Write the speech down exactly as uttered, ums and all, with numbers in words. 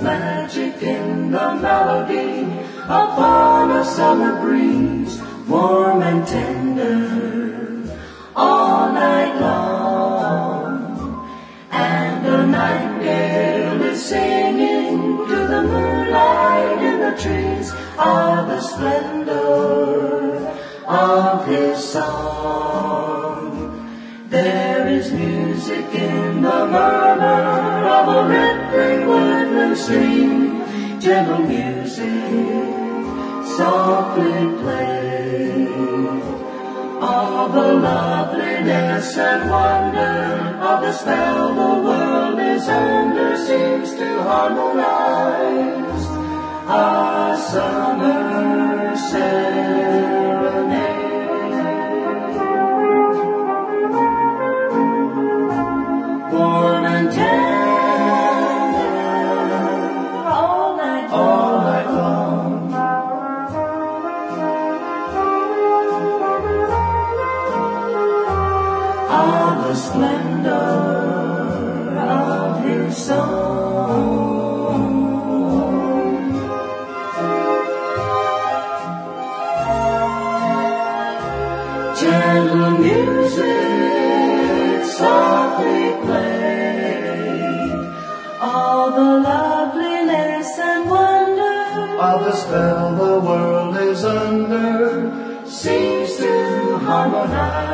magic in the melody upon a summer breeze, warm and tender all night long. And the nightingale is singing to the moonlight in the trees of the splendor of his song. There is music in the murmur of a rippling woodland stream, gentle music softly played. All the loveliness and wonder of the spell the world is under seems to harmonize a summer serenade. Warm and tender all night long. All night long. All the splendor of his song. Gentle music softly played. All the loveliness and wonder of the spell the world is under seems to harmonize